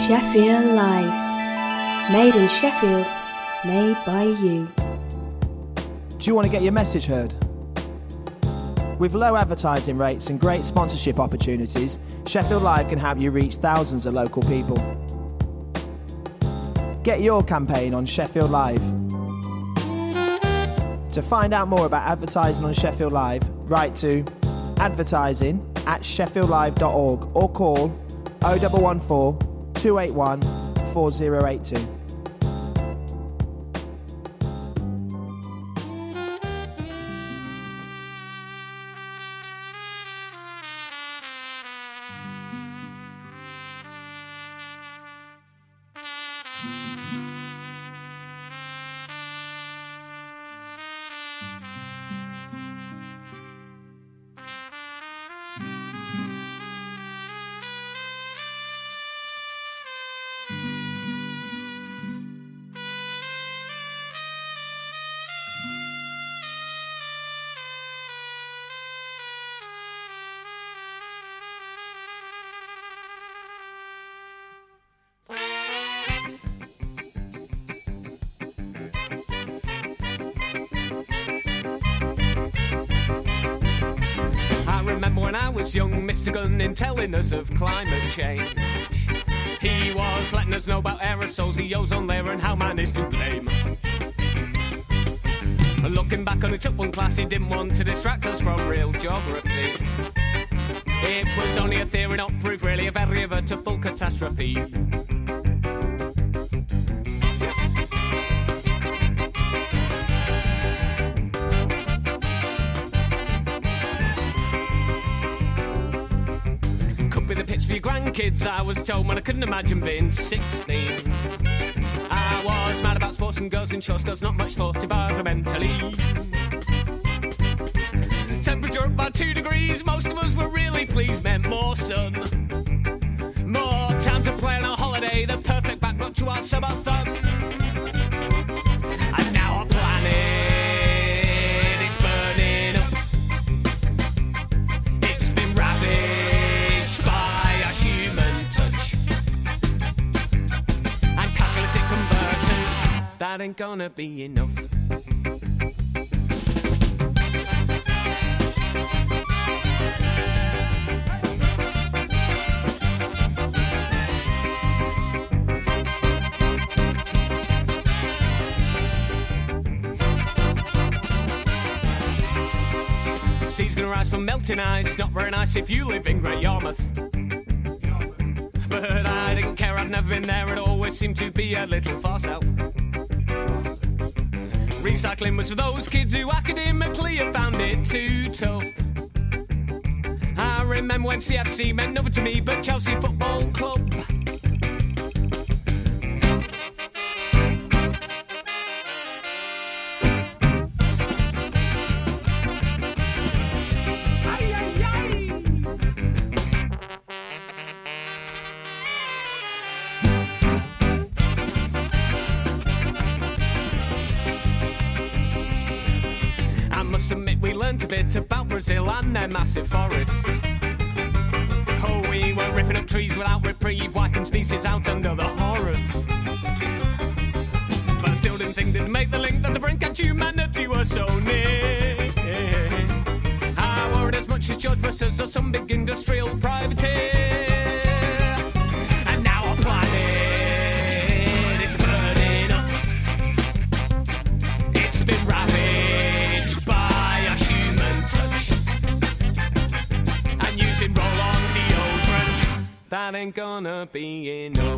Sheffield Live. Made in Sheffield, made by you. Do you want to get your message heard? With low advertising rates and great sponsorship opportunities, Sheffield Live can help you reach thousands of local people. Get your campaign on Sheffield Live. To find out more about advertising on Sheffield Live, write to advertising@sheffieldlive.org or call 0114 281 4082. When I was young, Mr. Gunning telling us of climate change. He was letting us know about aerosols, the ozone layer and how man is to blame. Looking back on it, took one class, he didn't want to distract us from real geography. It was only a theory, not proof really of irreversible catastrophe. For your grandkids, I was told when I couldn't imagine being 16. I was mad about sports and girls in shorts, cause not much thought environmentally. Temperature up by 2 degrees, most of us were really pleased, meant more sun. More time to play on our holiday, the perfect backdrop to our subathon. And now our planet is burning up. It's been ravaged by human touch and catalytic converters. That ain't gonna be enough. The sea's gonna rise from melting ice. Not very nice if you live in Great Yarmouth. But I didn't care, I'd never been there. It always seemed to be a little far south. Recycling was for those kids who academically have found it too tough. I remember when CFC meant nothing to me but Chelsea Football Club. A bit about Brazil and their massive forests. Oh, we were ripping up trees without reprieve, wiping species out under the horrors. But I still didn't think they'd make the link that the brink and humanity were so near. I worried as much as George Bush's or some big industrial privateer. And now our planet is burning up. It's been ravaged by roll-on deodorant. That ain't gonna be enough.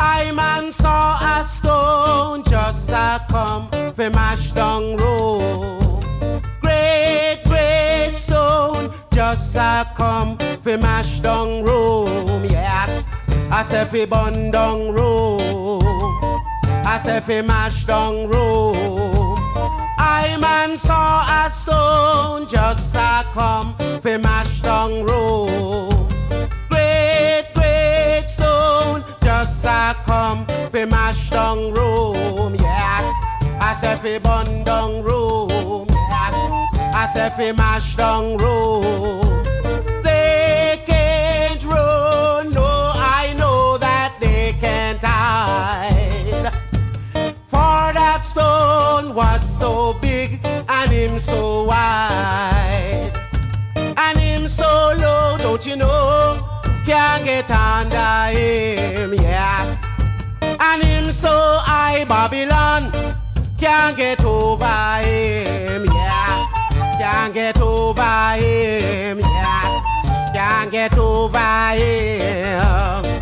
I man saw a stone just a come fi mash down Rome. Great, great stone just a come fi mash down Rome. Yes, I say fi burn down Rome. I say fi mash down Rome. I man saw a stone just a come fi mash down Rome. Great, great stone just a come fi mash down Rome. Yes, I say fi burn down Rome. Yes, I say fi mash down Rome. They can't run, no, I know that they can't hide. For that stone was so big and him so wide, and him so low, don't you know, can't get under him, yes. And him so high, Babylon can't get over him, yeah. Can't get over him, yes. Can't get over him.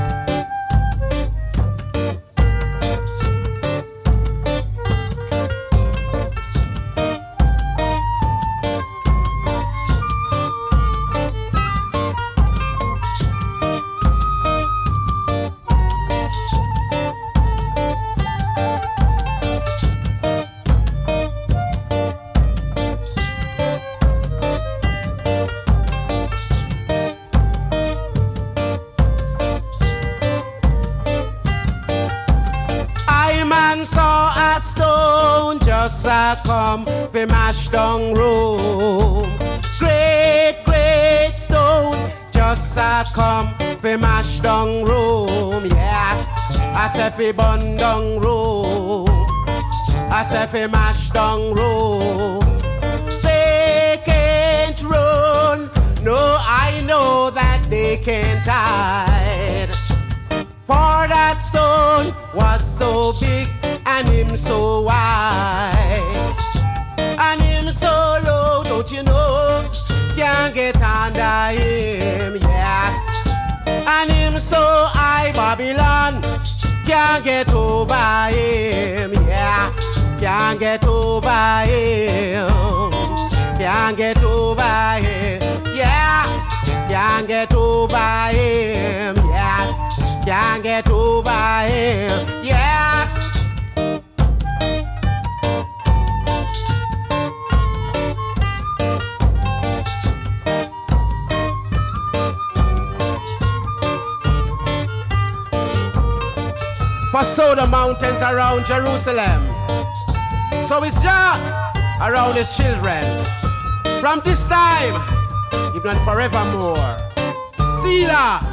Saw a stone just a come fi mash down Rome. Great, great stone just a come fi mash down Rome. Yes, I say fi burn down Rome. I say fi mash down Rome. They can't run, no, I know that they can't hide. For that stone was so big and him so wide, and him so low, don't you know, can't get under him, yes. And him so high, Babylon can't get over him, yeah. Can't get over him, can't get over him, yeah. Can't get over him, yeah. Can't get over him, yes. For so the mountains around Jerusalem, so is Jah around his children. From this time, even forevermore. Selah.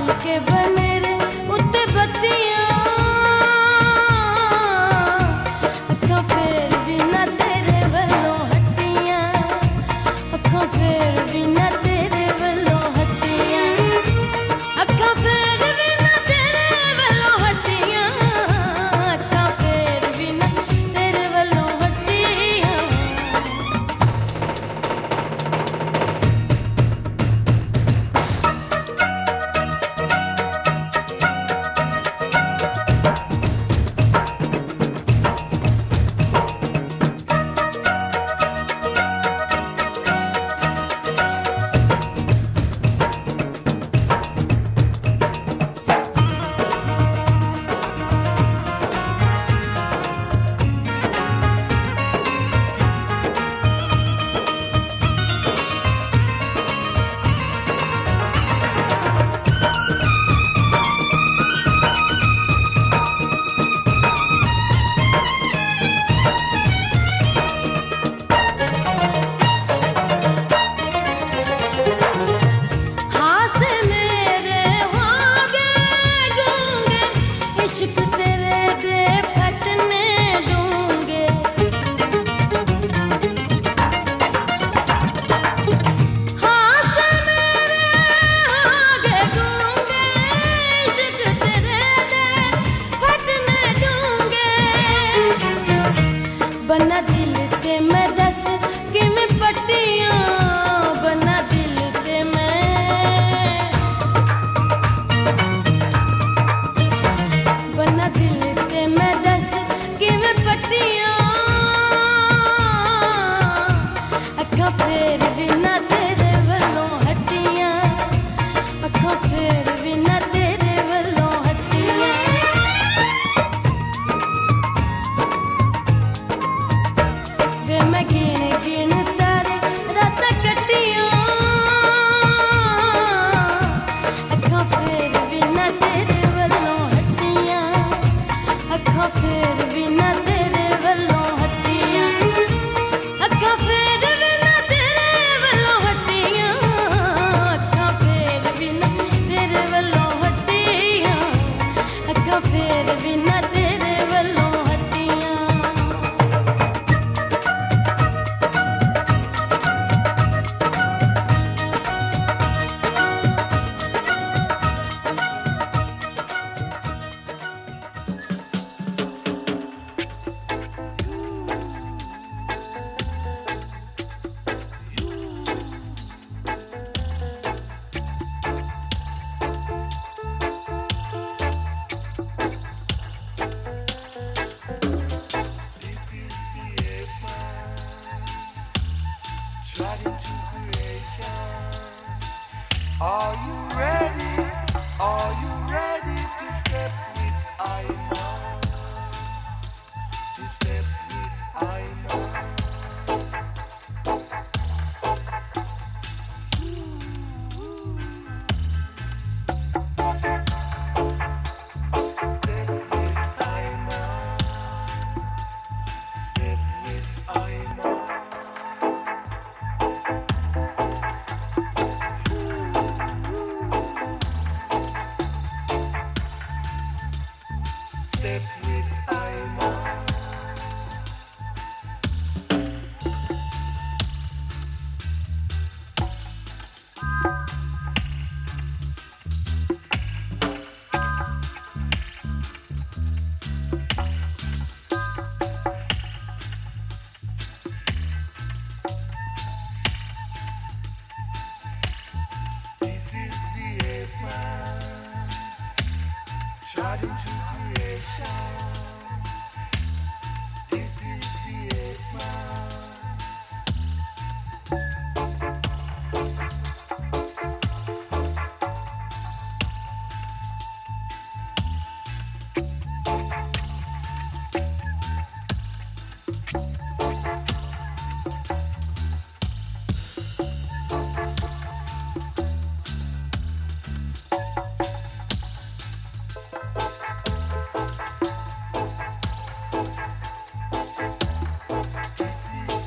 This is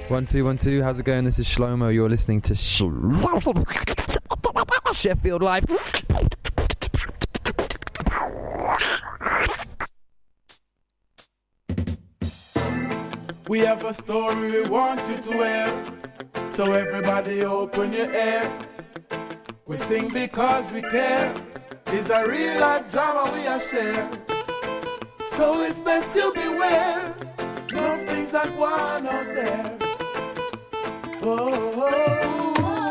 1 2 1 2. How's it going? This is Shlomo. You're listening to Sheffield Live. We have a story we want you to hear, so everybody open your ear. We sing because we care. It's a real life drama we are sharing, so it's best you beware. No things are going out there. Oh,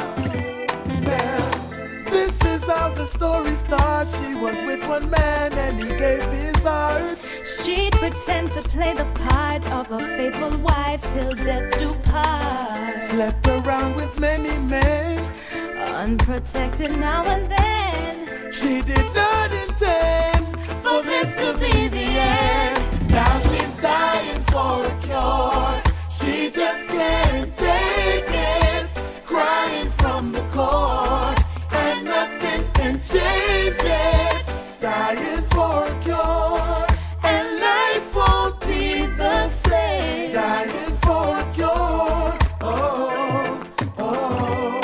yeah. This is how the story starts. She was with one man and he gave his heart. She'd pretend to play the part of a faithful wife till death do part. Slept around with many men, unprotected now and then. She did not intend for this to be the end. Now she's dying for a cure. She just can't take it, crying from the core, and nothing can change it. Dying for a cure, and life won't be the same. Dying for a cure. Oh, oh.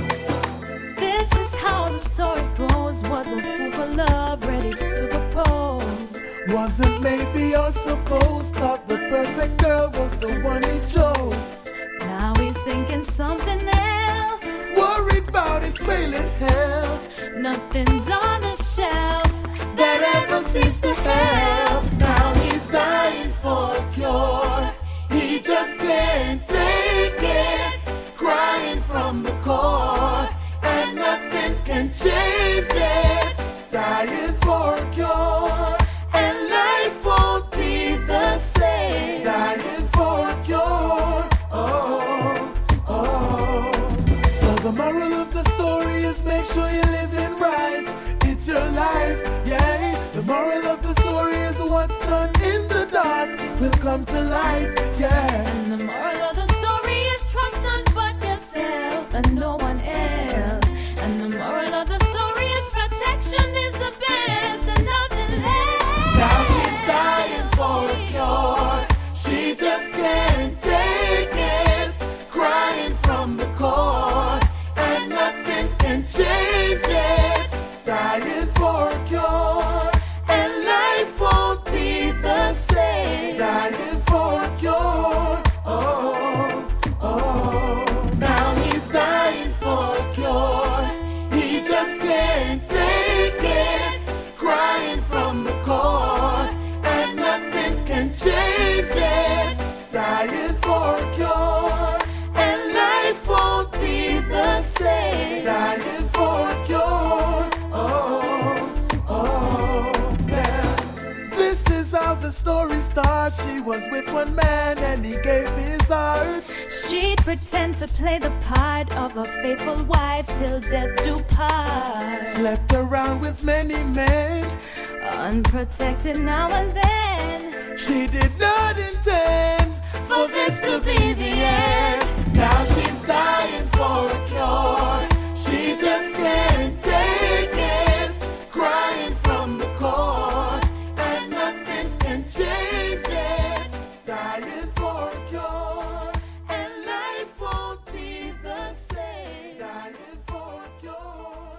This is how the story goes. Was a fool for love, ready to propose. Wasn't maybe you're supposed. Thought the perfect girl was the one he chose. Now he's thinking something else. Worried about his failing health. Nothing's on the shelf that ever seems to help. Now he's dying for a cure. He just can't take it, crying from the core, and nothing can change it. Dying for a cure, and life won't be the same. Dying for a cure. Oh, oh. So the moral of the story is make sure you're living right. It's your life, yeah. The moral of the story is what's done in the dark will come to light, yeah. And the moral of the story is trust none but yourself and no one else. And the moral of the story is protection is the best and nothing less. Now she's dying for a cure. She just can't take it, crying from the core, and nothing can change it. Dying for a cure, and life won't be the same. Dying for a cure. Oh, oh. Now he's dying for a cure. He just can't take it, crying from the core, and nothing can change it. Dying for a cure, and life won't be the same. Dying for a cure. Oh, oh, yeah. This is how the story starts. She was with one man and he gave his heart. She'd pretend to play the part of a faithful wife till death do part. Slept around with many men, unprotected now and then. She did not intend for this to be the end. Now she's dying for a cure. She just can't take it, crying from the core, and nothing can change it. Dying for a cure, and life won't be the same. Dying for a cure.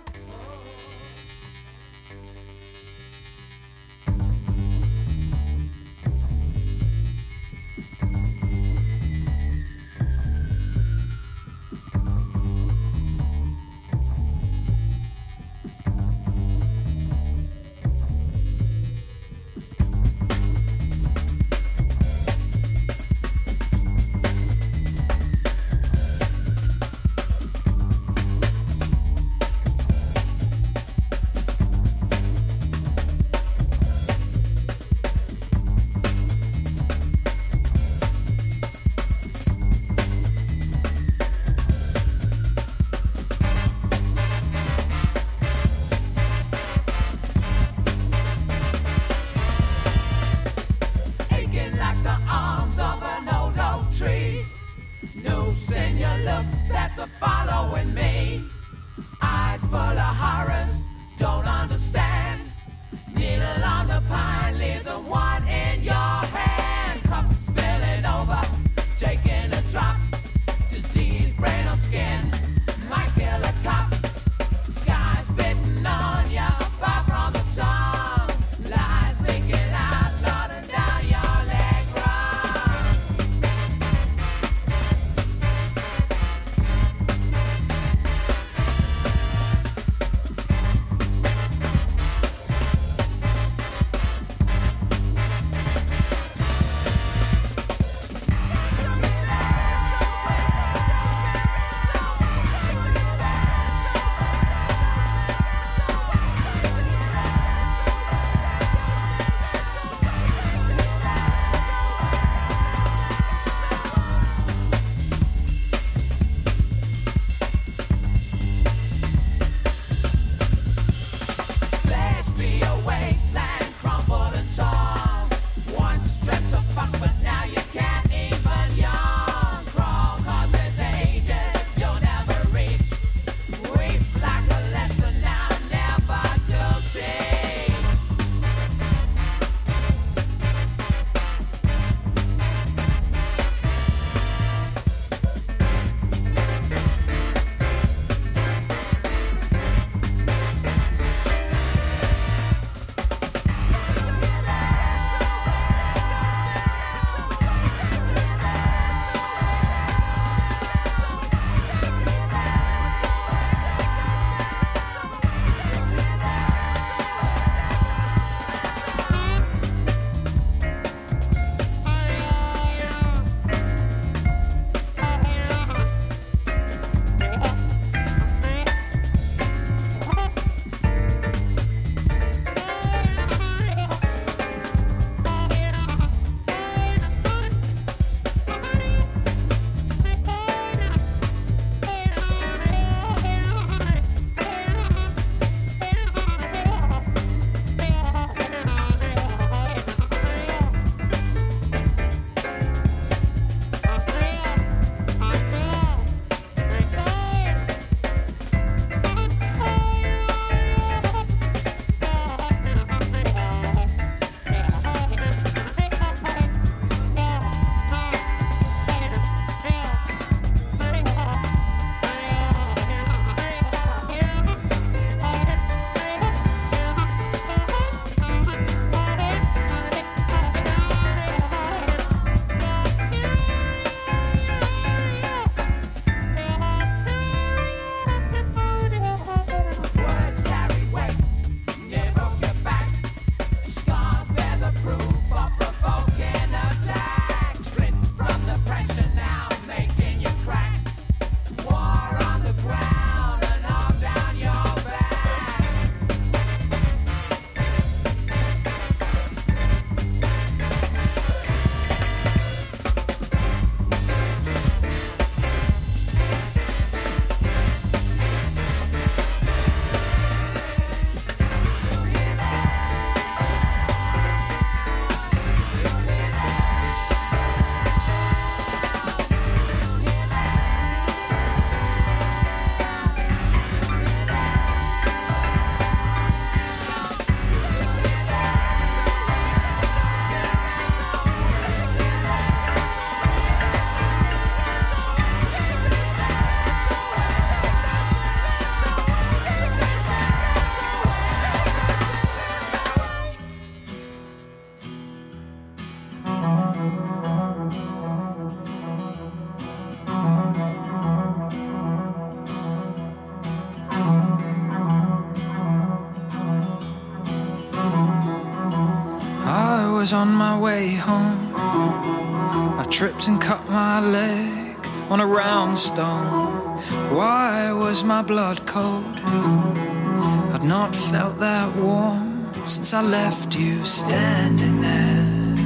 was on my way home, I tripped and cut my leg on a round stone. Why was my blood cold? I'd not felt that warm since I left you standing there,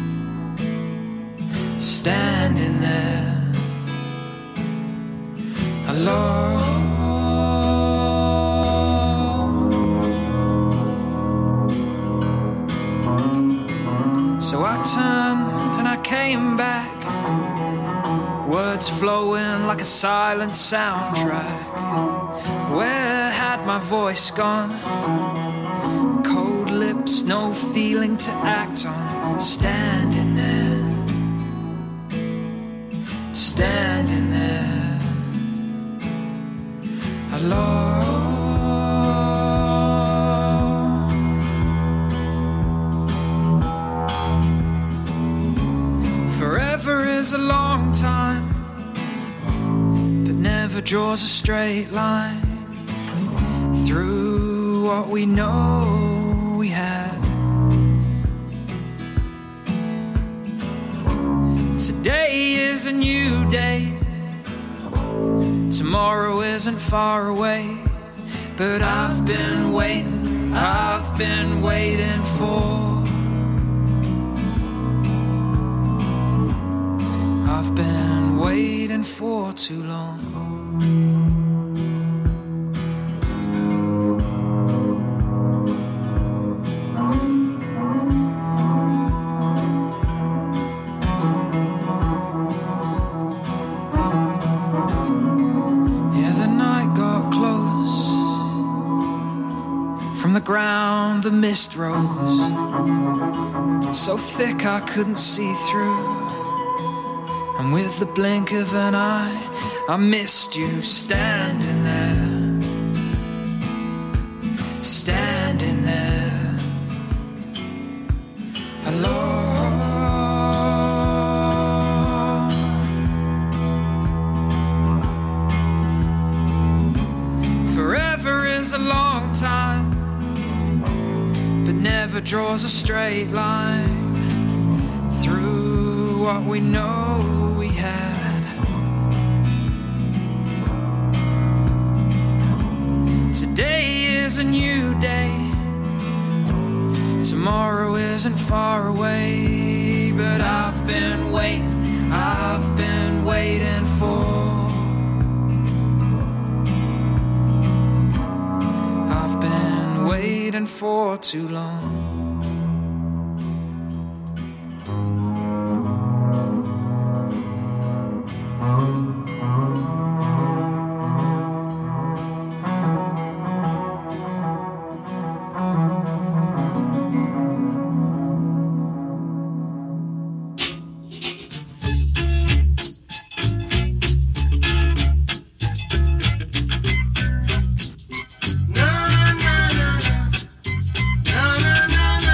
standing there alone. So I turned and I came back, words flowing like a silent soundtrack. Where had my voice gone? Cold lips, no feeling to act on. Standing there, standing there alone. Forever is a long time, but never draws a straight line through what we know we had. Today is a new day, tomorrow isn't far away, but I've been waiting for, I've been waiting for too long. Yeah, the night got close. From the ground the mist rose, so thick I couldn't see through. And with the blink of an eye, I missed you standing there, standing there alone. Forever is a long time, but never draws a straight line through what we know we had. Today is a new day, tomorrow isn't far away, but I've been waiting for, I've been waiting for too long. Na na na na na na na na.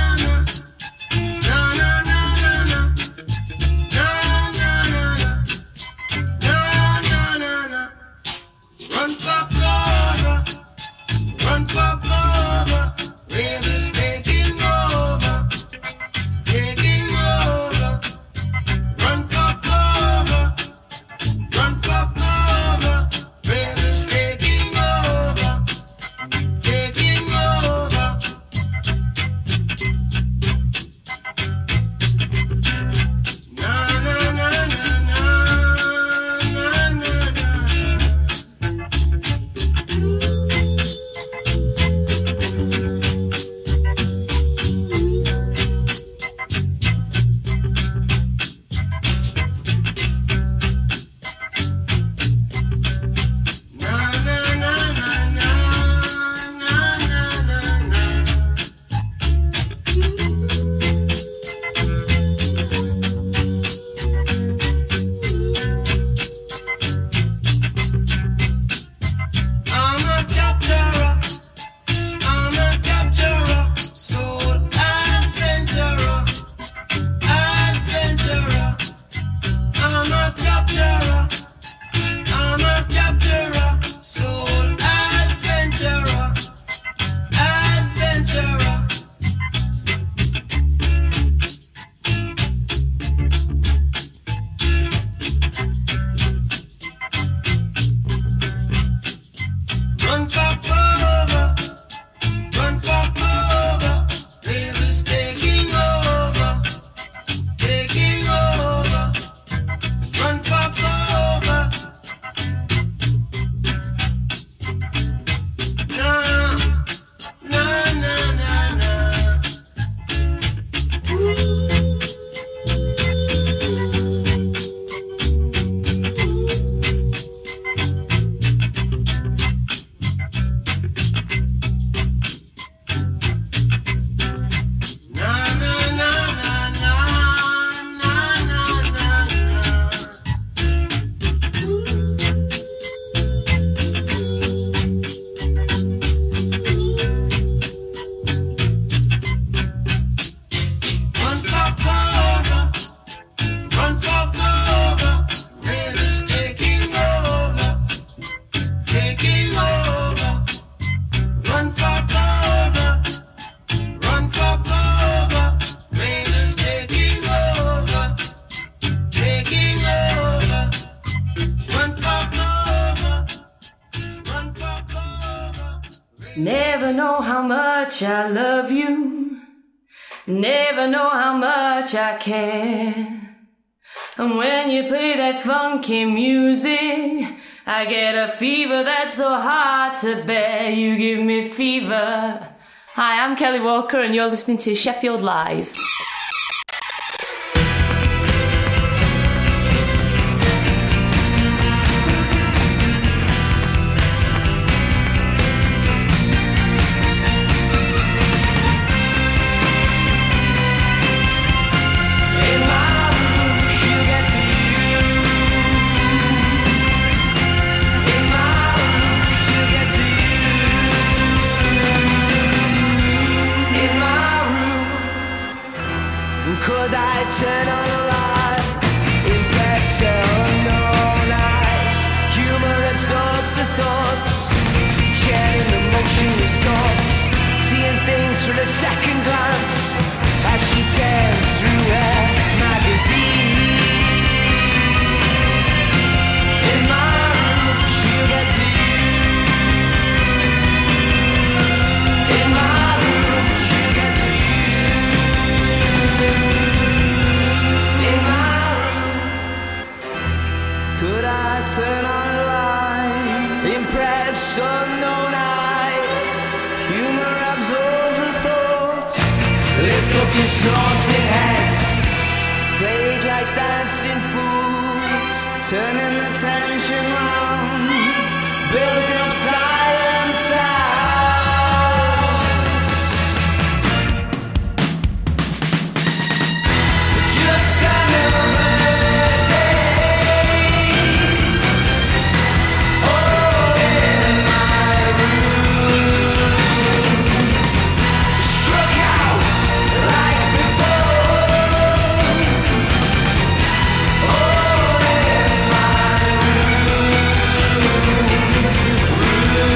Never know how much I love you. Never know how much I care. And when you play that funky music, I get a fever that's so hard to bear. You give me fever. Hi, I'm Kelly Walker and you're listening to Sheffield Live. Could I turn on a light, impress unknown eyes? Humor absorbs the thoughts, sharing emotionless talks, seeing things through a second glance as she turns through her magazine. In my room, she'll get to you. In my room, she'll get to you. Could I turn on a light, impress unknown eyes? Humor absorbs the thoughts, lift up your snorting heads, played like dancing fools, turning the tension round, building up silent sounds. Just another room.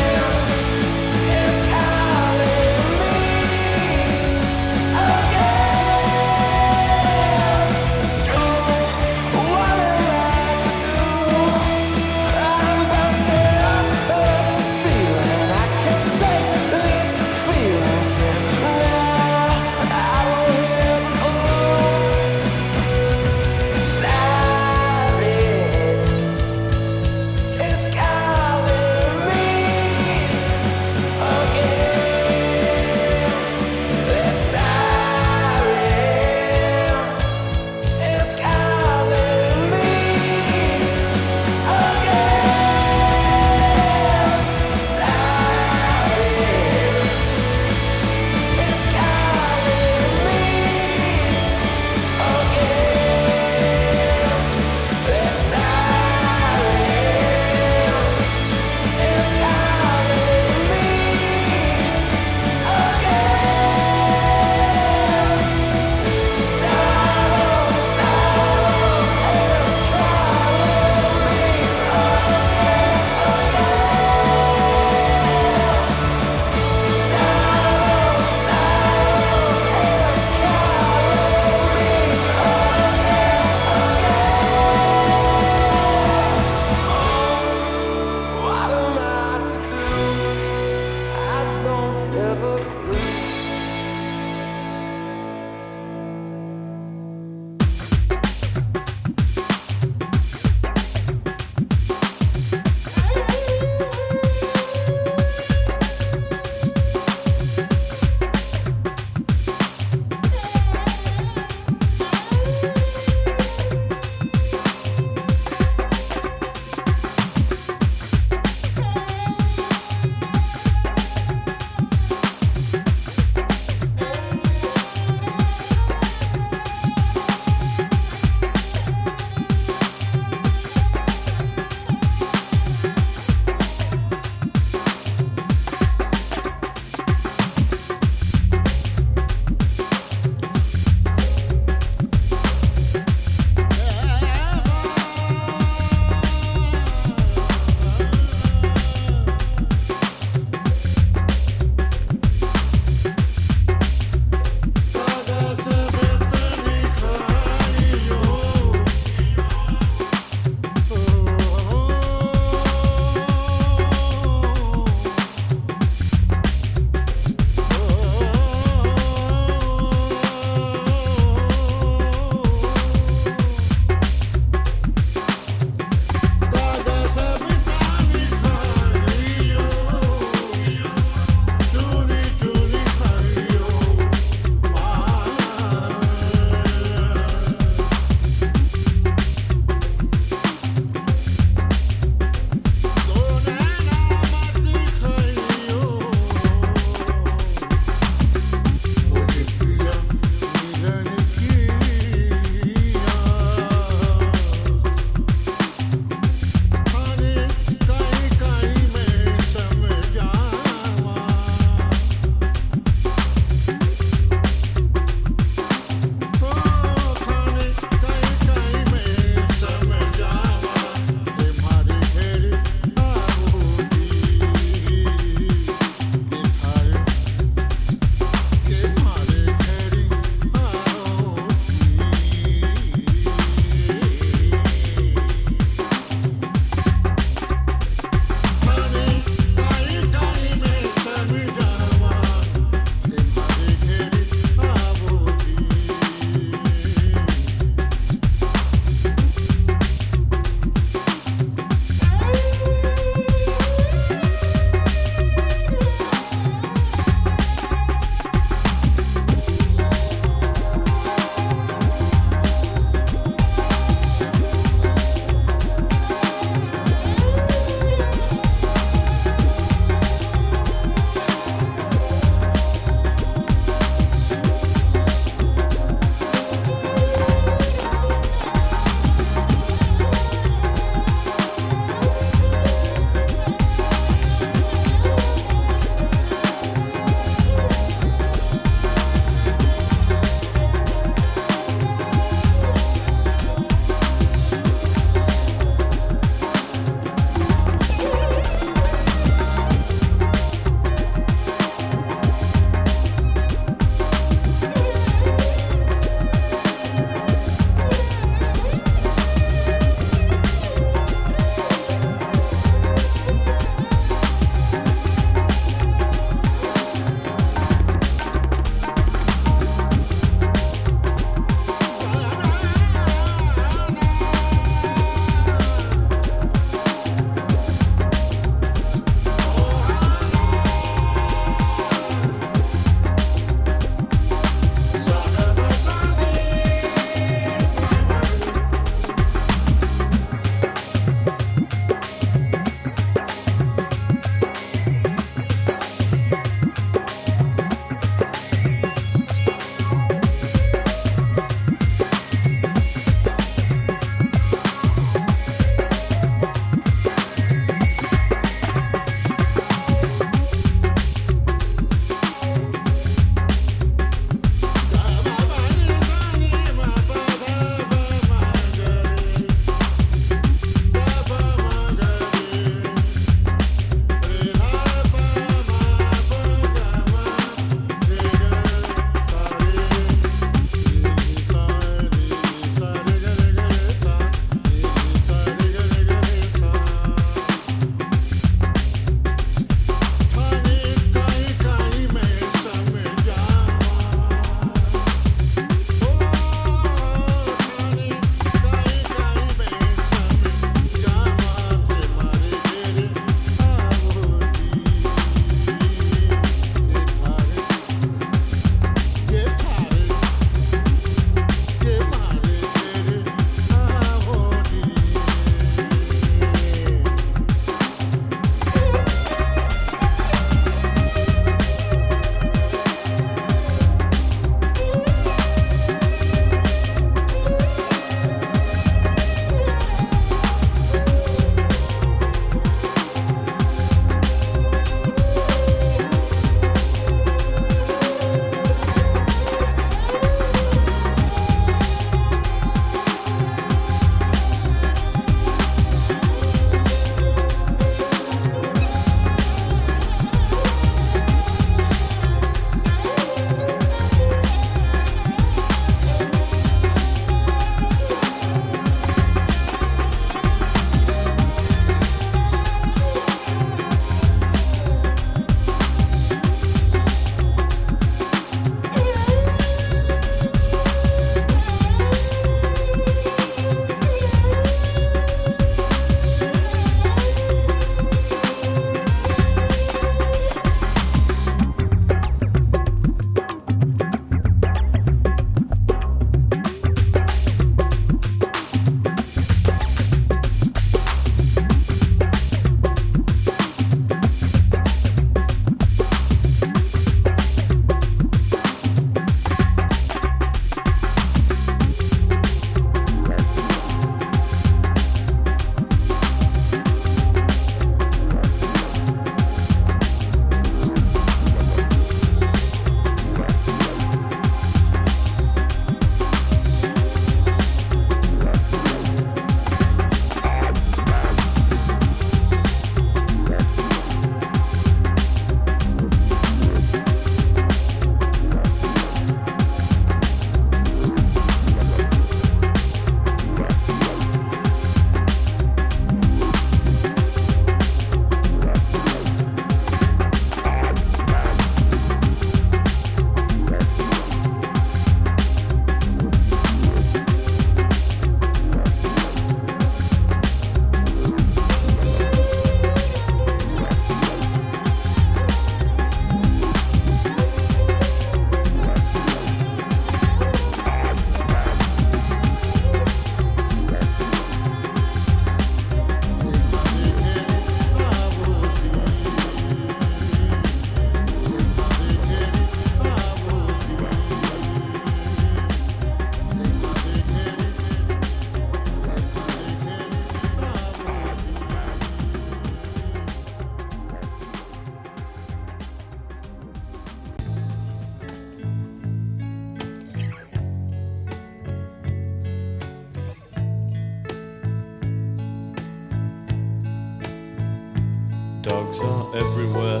everywhere,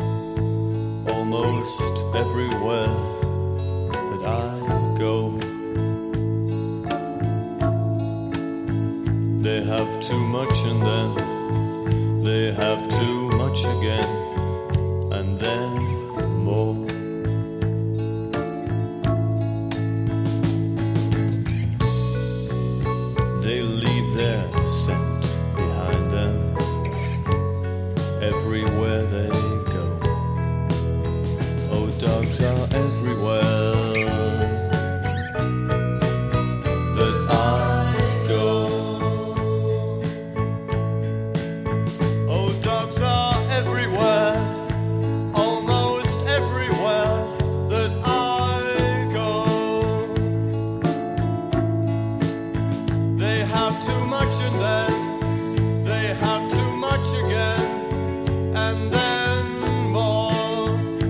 almost everywhere that I go. They have too much and then they have too much again, and then more. They leave their scent behind them everywhere they go. Oh, dogs are everywhere that I go. Oh, dogs are everywhere, almost everywhere that I go. They have too much and then they have too much again, and then more.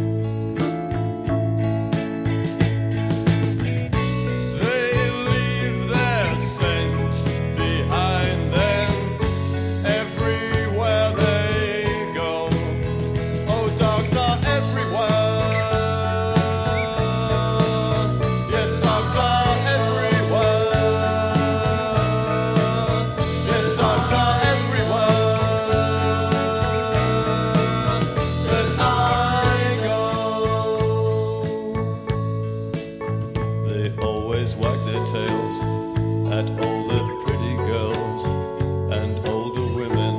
They leave their scent behind them everywhere they go. Oh, dogs are everywhere. Yes, dogs are everywhere. Yes, dogs are everywhere that I go. They always wag their tails at all the pretty girls and older women.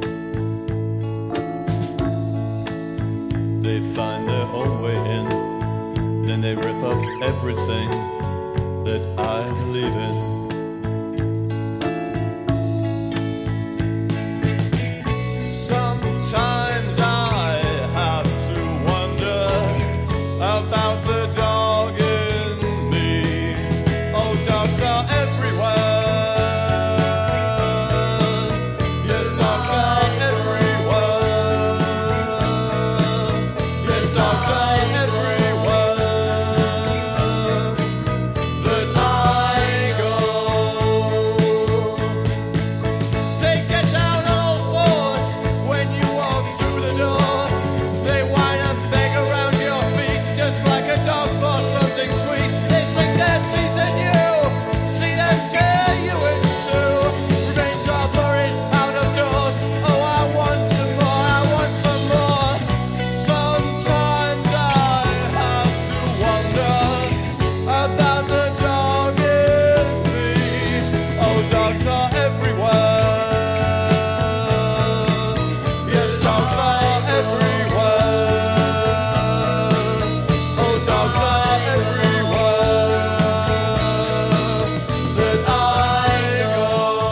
They find their own way in, then they rip up everything that I believe in. Sometimes I have to wonder about the dog in me. Oh, dogs are everywhere. Yes, dogs are everywhere. Yes, dogs are everywhere that I go. They get down on all fours when you walk through the door. They whine and beg around your feet just like a dog for something sweet. They sink their teeth in you, see them tear you in two. Remains are buried out of doors. Oh, I want some more, I want some more. Sometimes I have to wonder about the dog in me. Oh, dogs are everywhere. Yes, dogs are everywhere. Oh, dogs are everywhere that I go.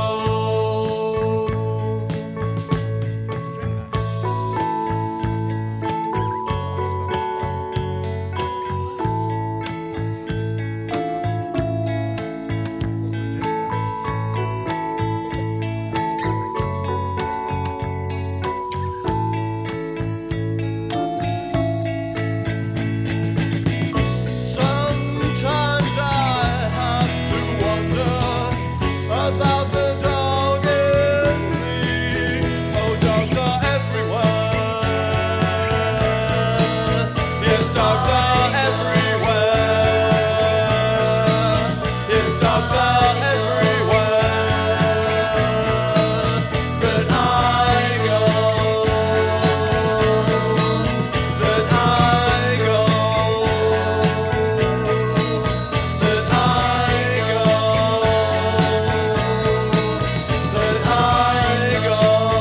Sometimes I have to wonder about the dog in me. Oh, dogs are everywhere. Yes, dogs are everywhere. Yes, dogs are everywhere that I go. That I go. That I go. That I go.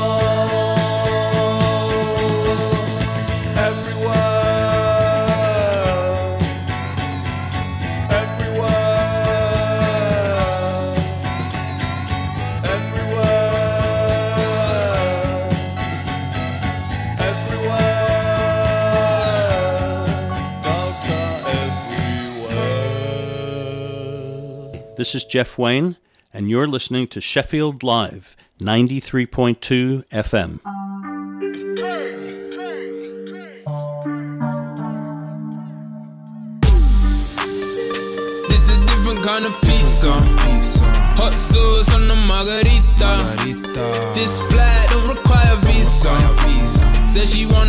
This is Jeff Wayne, and you're listening to Sheffield Live, 93.2 FM. This is a different kind of pizza. Hot sauce on the margarita. This flight don't require visa. Said she want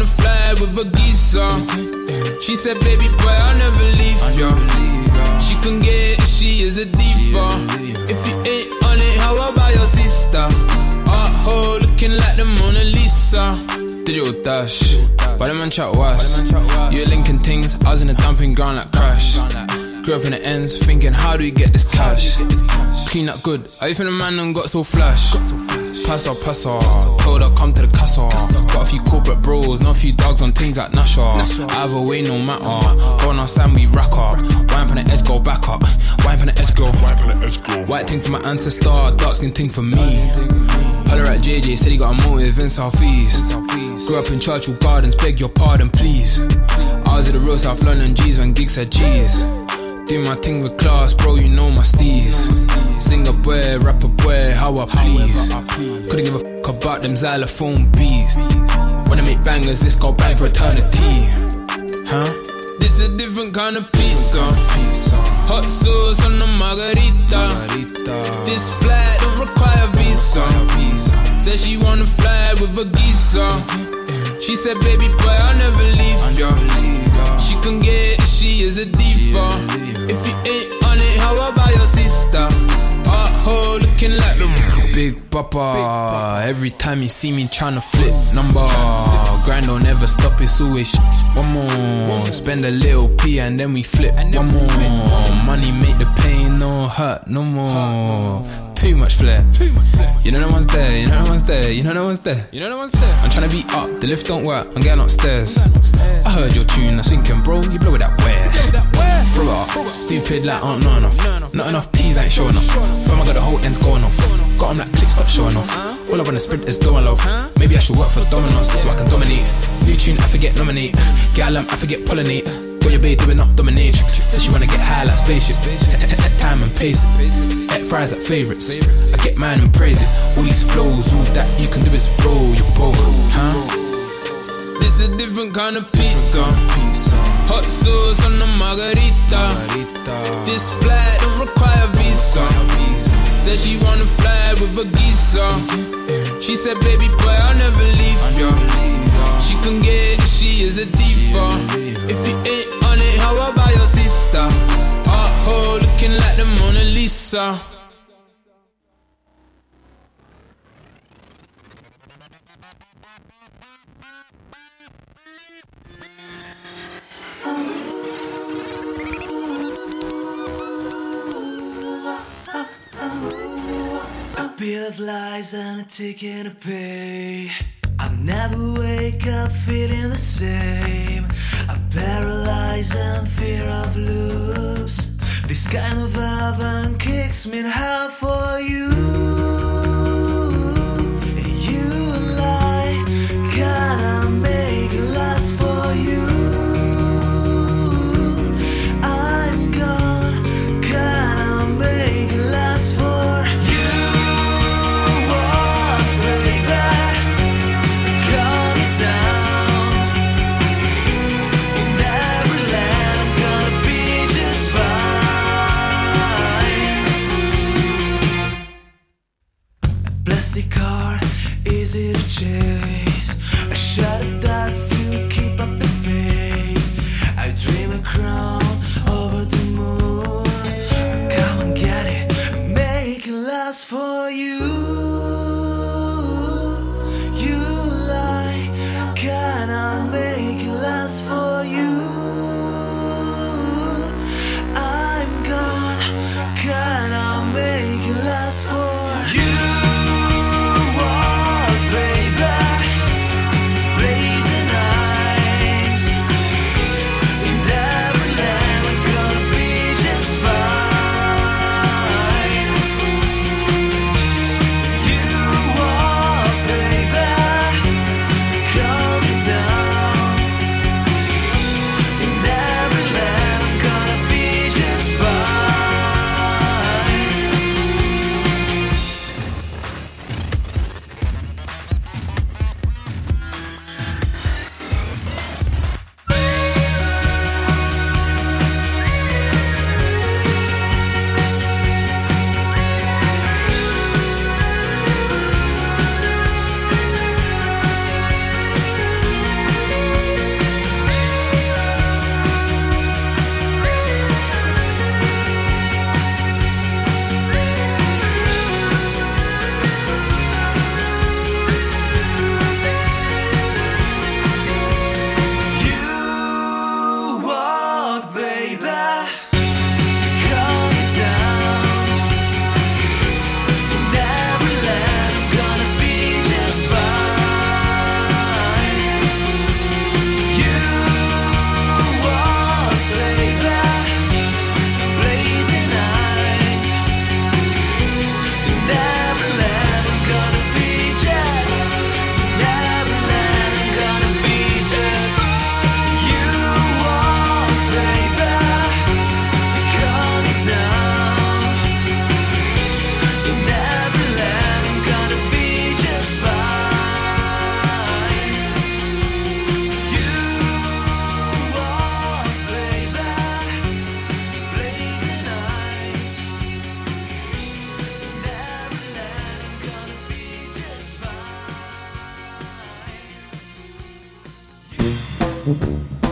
pizza. She said, baby boy, I'll never leave ya. She can get it if she is a diva. If you ain't on it, how about your sister? Oh, looking like the Mona Lisa. Digital dash, why the man chat was? You linking things, I was in a dumping ground like Crash. Grew up in the ends, thinking how do we get this cash? Clean up good, how you think the man done got so flash? Pass up, told her come to the castle. Got a few corporate bros, know a few dogs on things like Nasha. Either way, no matter. Going on Sam, we rack up. Wine from the edge, go back up. Wine from the edge, go. White thing for my ancestor, dark skin thing for me. Holler at JJ, said he got a motive in Southeast. Grew up in Churchill Gardens, beg your pardon, please. I was at the real South London G's when gigs said G's. Do my thing with class, bro, you know my steez. Singer boy, rapper boy, how I please. Couldn't give a fuck about them xylophone bees. When I make bangers, this go bang for eternity. Huh? This a different kind of pizza. Hot sauce on the margarita. This flight don't require visa. Said she wanna fly with a geezer. She said, baby boy, I'll never leave ya. She can get it if she is a diva. If you ain't on it, how about your sister? Oh, looking like the Big Papa. Every time you see me tryna flip number. Grind don't never stop, it's always one more. Spend a little P and then we flip one more. Money make the pain no hurt no more. Too much flair. You know no one's there, you know no one's there, you know no one's there. I'm tryna be up, the lift don't work, I'm getting upstairs. I heard your tune, I was thinking, bro, you blow it that where? Throw it up, stupid like not enough. Not enough P's ain't showing up. Fam, I got the whole ends going off. Got them like clicks, stop showing off. All I wanna sprint is doing love. Maybe I should work for Domino's so I can dominate. New tune, I forget nominate. Get a lamp, I forget pollinate. Got your babe doing up dominatrix. Says she wanna get high like spaceship. Time and pace it. Eat fries like favourites. I get mine and praise it. All these flows, all that you can do is bro, you bro, huh? This a different kind of pizza. Hot sauce on the margarita. This flight don't require visa. Said she wanna fly with a geezer. She said, baby boy, I'll never leave ya. She can get it if she is a diva. If you ain't on it, how about your sister? Oh, looking like the Mona Lisa. A bill of lies and a ticket to pay. I never wake up feeling the same. I'm paralyzed and fear of loops. This kind of urban kicks me in half for you. You lie, gotta make it last for you. I'm gone, gotta make it last for you. Walk, baby, calm it down. In every land, I'm gonna be just fine. A plastic car, easy to chase. A shot of dust to keep up the faith. I dream a crown over the moon. Come and get it, make it last for you. You lie, can I make it last for you? I'm gone, can I make it last for you? Walk, baby, blazing eyes. In every land, we're gonna be just fine. You Thank you.